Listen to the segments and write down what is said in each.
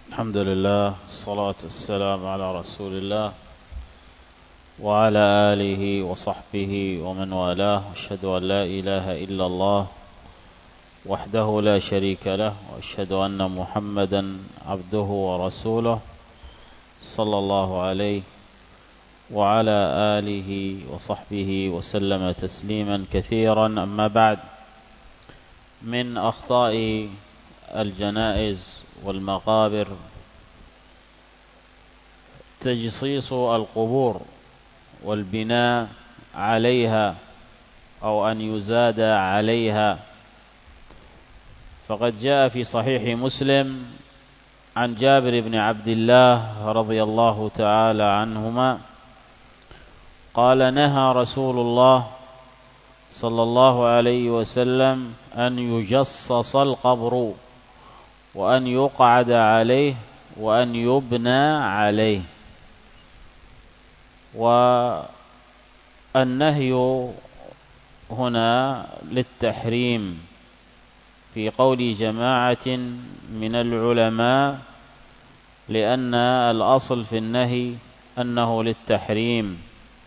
الحمد لله، الصلاة والسلام على رسول الله وعلى آله وصحبه ومن والاه. أشهد أن لا إله إلا الله وحده لا شريك له، وأشهد أن محمدا عبده ورسوله صلى الله عليه وعلى آله وصحبه وسلم تسليما كثيرا. أما بعد، من أخطاء الجنائز والمقابر تجصيص القبور والبناء عليها أو أن يزاد عليها. فقد جاء في صحيح مسلم عن جابر بن عبد الله رضي الله تعالى عنهما قال: نهى رسول الله صلى الله عليه وسلم أن يجصص القبر وأن يقعد عليه وأن يبنى عليه. والنهي هنا للتحريم في قول جماعة من العلماء، لأن الأصل في النهي أنه للتحريم.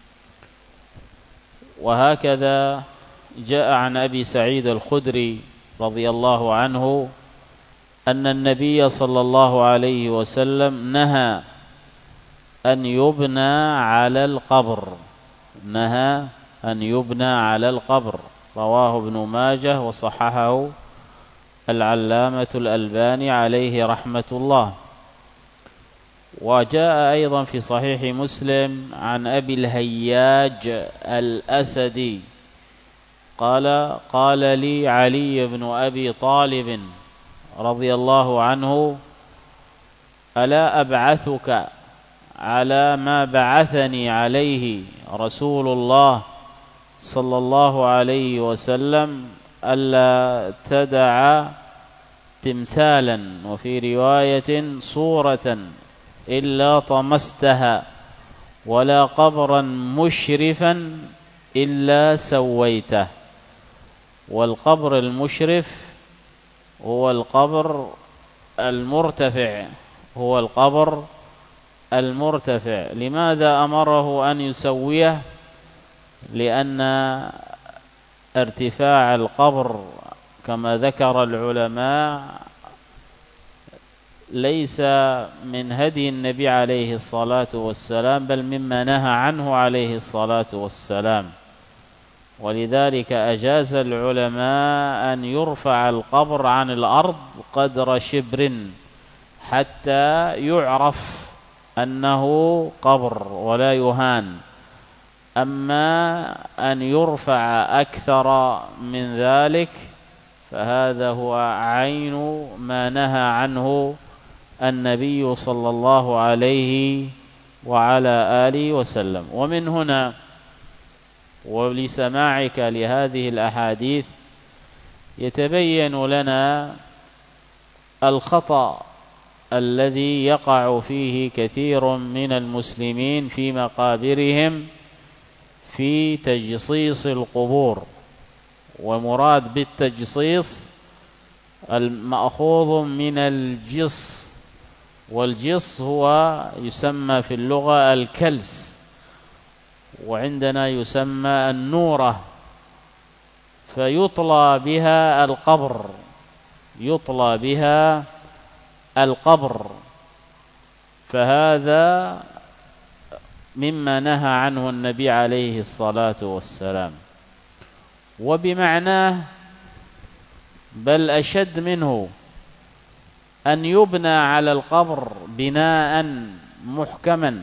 وهكذا جاء عن أبي سعيد الخدري رضي الله عنه أن النبي صلى الله عليه وسلم نهى أن يبنى على القبر، نهى أن يبنى على القبر. رواه ابن ماجه وصححه العلامة الألباني عليه رحمة الله. وجاء أيضا في صحيح مسلم عن أبي الهياج الأسدي قال لي علي بن أبي طالب رضي الله عنه: ألا أبعثك على ما بعثني عليه رسول الله صلى الله عليه وسلم، ألا تدع تمثالا وفي رواية صورة إلا طمستها، ولا قبرا مشرفا إلا سويته. والقبر المشرف هو القبر المرتفع، هو القبر المرتفع. لماذا أمره أن يسويه؟ لأن ارتفاع القبر كما ذكر العلماء ليس من هدي النبي عليه الصلاة والسلام، بل مما نهى عنه عليه الصلاة والسلام. ولذلك أجاز العلماء أن يرفع القبر عن الأرض قدر شبر حتى يعرف أنه قبر ولا يهان. أما أن يرفع أكثر من ذلك فهذا هو عين ما نهى عنه النبي صلى الله عليه وعلى آله وسلم. ومن هنا ولسماعك لهذه الأحاديث يتبين لنا الخطأ الذي يقع فيه كثير من المسلمين في مقابرهم في تجصيص القبور. ومراد بالتجصيص المأخوذ من الجص، والجص هو يسمى في اللغة الكلس، وعندنا يسمى النورة، فيطلى بها القبر، يطلى بها القبر. فهذا مما نهى عنه النبي عليه الصلاة والسلام. وبمعناه بل أشد منه أن يبنى على القبر بناء محكما،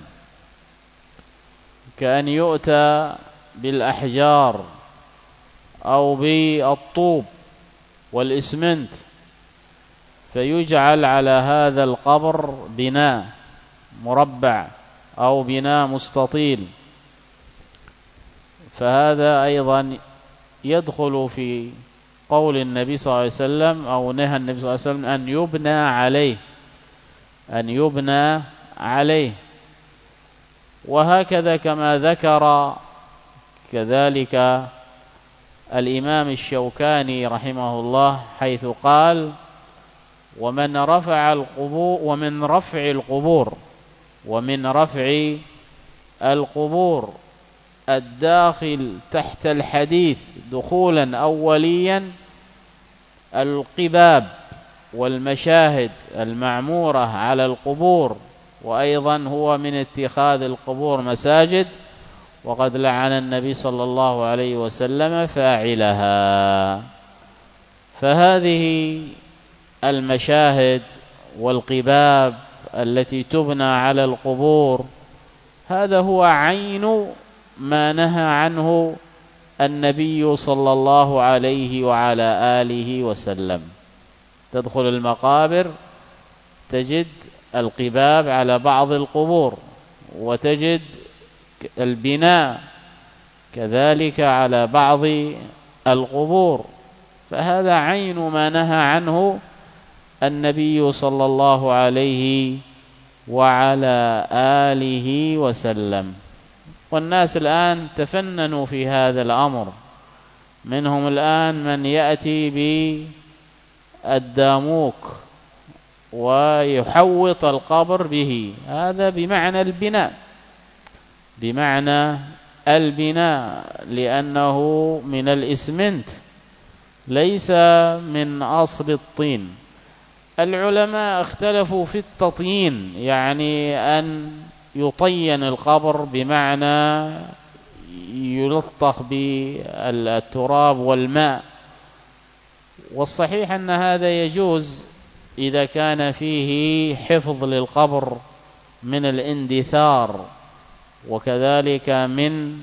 كأن يؤتى بالأحجار أو بالطوب والإسمنت فيجعل على هذا القبر بناء مربع أو بناء مستطيل. فهذا أيضا يدخل في قول النبي صلى الله عليه وسلم، أو نهى النبي صلى الله عليه وسلم أن يبنى عليه، أن يبنى عليه. وهكذا كما ذكر كذلك الإمام الشوكاني رحمه الله، حيث قال: ومن رفع القبور الداخل تحت الحديث دخولا أوليا القباب والمشاهد المعمورة على القبور، وأيضا هو من اتخاذ القبور مساجد، وقد لعن النبي صلى الله عليه وسلم فاعلها. فهذه المشاهد والقباب التي تبنى على القبور هذا هو عين ما نهى عنه النبي صلى الله عليه وعلى آله وسلم. تدخل المقابر تجد القباب على بعض القبور، وتجد البناء كذلك على بعض القبور، فهذا عين ما نهى عنه النبي صلى الله عليه وعلى آله وسلم. والناس الآن تفننوا في هذا الأمر، منهم الآن من يأتي بالداموك ويحوط القبر به، هذا بمعنى البناء لأنه من الإسمنت ليس من أصل الطين. العلماء اختلفوا في التطيين، يعني أن يطين القبر بمعنى يلطخ بالتراب والماء، والصحيح أن هذا يجوز إذا كان فيه حفظ للقبر من الاندثار، وكذلك من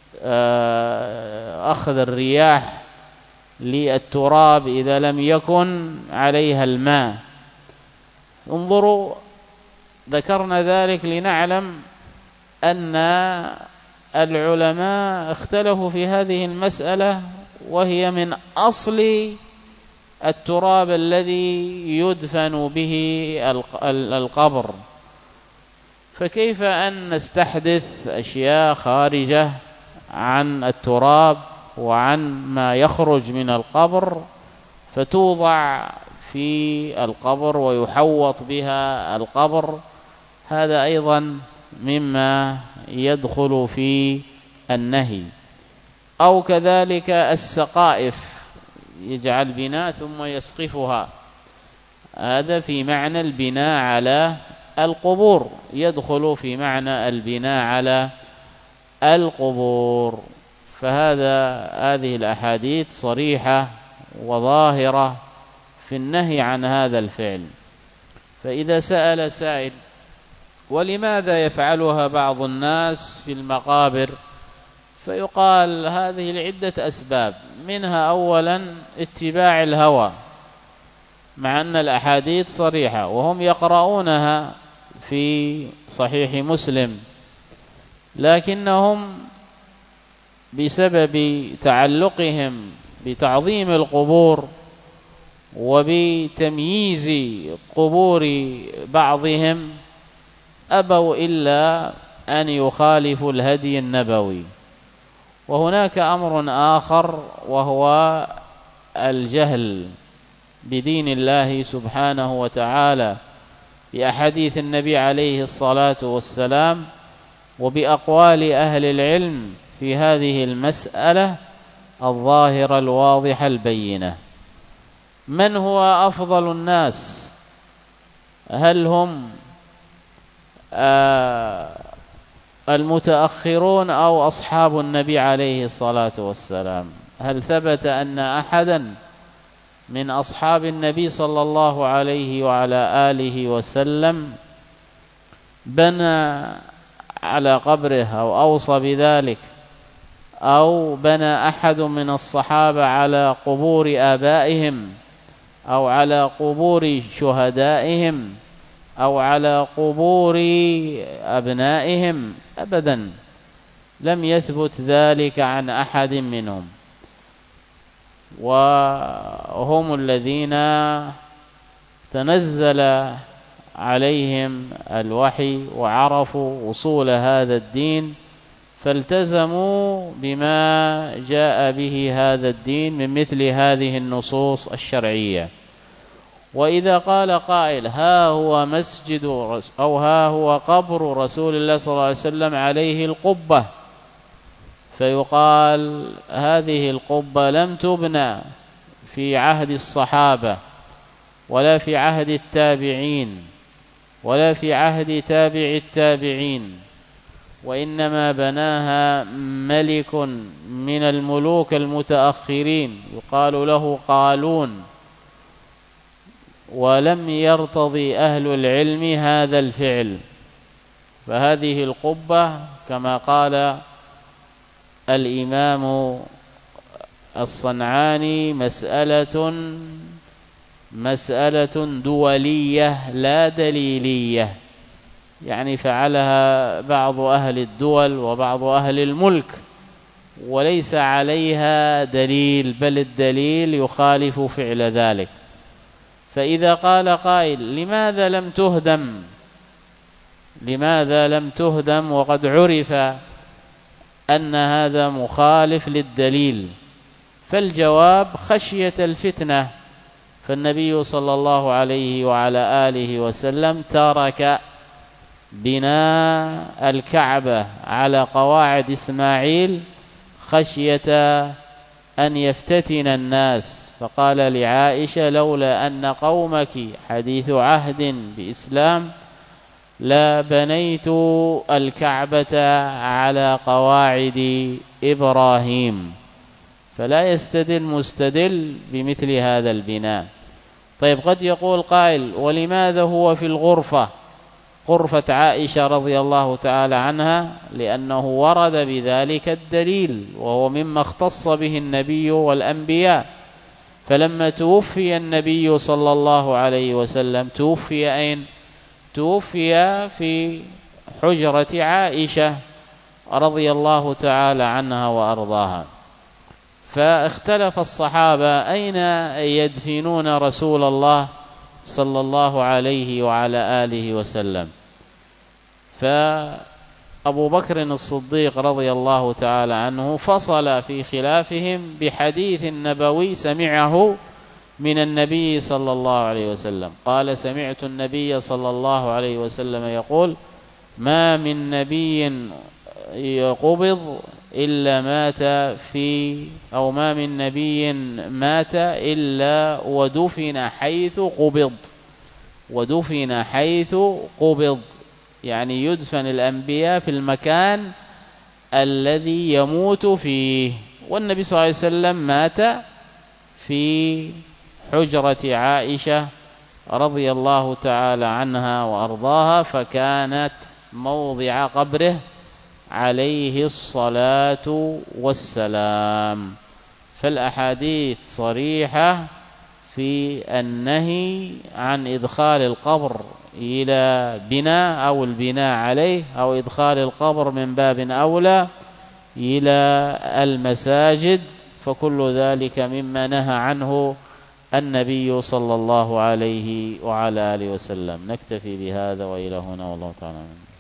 أخذ الرياح للتراب إذا لم يكن عليها الماء. انظروا، ذكرنا ذلك لنعلم أن العلماء اختلفوا في هذه المسألة، وهي من أصل التراب الذي يدفن به القبر، فكيف أن نستحدث أشياء خارجة عن التراب وعن ما يخرج من القبر فتوضع في القبر ويحوط بها القبر؟ هذا أيضا مما يدخل في النهي. أو كذلك السقائف، يجعل بناء ثم يسقفها، هذا في معنى البناء على القبور، يدخل في معنى البناء على القبور. هذه الأحاديث صريحة وظاهرة في النهي عن هذا الفعل. فإذا سأل سائل ولماذا يفعلها بعض الناس في المقابر، فيقال هذه لعدة أسباب، منها أولا اتباع الهوى، مع أن الأحاديث صريحة وهم يقرؤونها في صحيح مسلم، لكنهم بسبب تعلقهم بتعظيم القبور وبتمييز قبور بعضهم أبوا إلا أن يخالفوا الهدي النبوي. وهناك أمر آخر وهو الجهل بدين الله سبحانه وتعالى، بأحاديث النبي عليه الصلاة والسلام وبأقوال أهل العلم في هذه المسألة الظاهرة الواضحة البينة. من هو أفضل الناس؟ هل هم المتأخرون أو أصحاب النبي عليه الصلاة والسلام؟ هل ثبت أن أحدا من أصحاب النبي صلى الله عليه وعلى آله وسلم بنى على قبره أو أوصى بذلك، أو بنى أحد من الصحابة على قبور آبائهم أو على قبور شهدائهم أو على قبور أبنائهم؟ أبدا، لم يثبت ذلك عن أحد منهم. وهم الذين تنزل عليهم الوحي وعرفوا وصول هذا الدين، فالتزموا بما جاء به هذا الدين من مثل هذه النصوص الشرعية. وإذا قال قائل ها هو مسجد أو ها هو قبر رسول الله صلى الله عليه وسلم عليه القبة، فيقال هذه القبة لم تبنى في عهد الصحابة ولا في عهد التابعين ولا في عهد تابع التابعين، وإنما بناها ملك من الملوك المتأخرين يقال له قالون، ولم يرتضي أهل العلم هذا الفعل. فهذه القبة كما قال الإمام الصنعاني مسألة دولية لا دليلية، يعني فعلها بعض أهل الدول وبعض أهل الملك وليس عليها دليل، بل الدليل يخالف فعل ذلك. فإذا قال قائل لماذا لم تهدم وقد عرف أن هذا مخالف للدليل، فالجواب خشية الفتنة. فالنبي صلى الله عليه وعلى آله وسلم ترك بناء الكعبة على قواعد إسماعيل خشية أن يفتتن الناس، فقال لعائشة لولا أن قومك حديث عهد بإسلام لا بنيت الكعبة على قواعد إبراهيم. فلا يستدل مستدل بمثل هذا البناء. طيب قد يقول قائل ولماذا هو في غرفة عائشة رضي الله تعالى عنها؟ لأنه ورد بذلك الدليل، وهو مما اختص به النبي والأنبياء. فلما توفي النبي صلى الله عليه وسلم توفي أين؟ توفي في حجرة عائشة رضي الله تعالى عنها وأرضاها. فاختلف الصحابة أين يدفنون رسول الله صلى الله عليه وعلى آله وسلم. فأبو بكر الصديق رضي الله تعالى عنه فصل في خلافهم بحديث نبوي سمعه من النبي صلى الله عليه وسلم، قال سمعت النبي صلى الله عليه وسلم يقول ما من نبي يقبض إلا مات في أو ما من نبي مات إلا ودفن حيث قبض، يعني يدفن الأنبياء في المكان الذي يموت فيه. والنبي صلى الله عليه وسلم مات في حجرة عائشة رضي الله تعالى عنها وأرضاها، فكانت موضع قبره عليه الصلاة والسلام. فالأحاديث صريحة في النهي عن إدخال القبر إلى بناء أو البناء عليه، أو إدخال القبر من باب أولى إلى المساجد، فكل ذلك مما نهى عنه النبي صلى الله عليه وعلى آله وسلم. نكتفي بهذا وإلى هنا والله تعالى.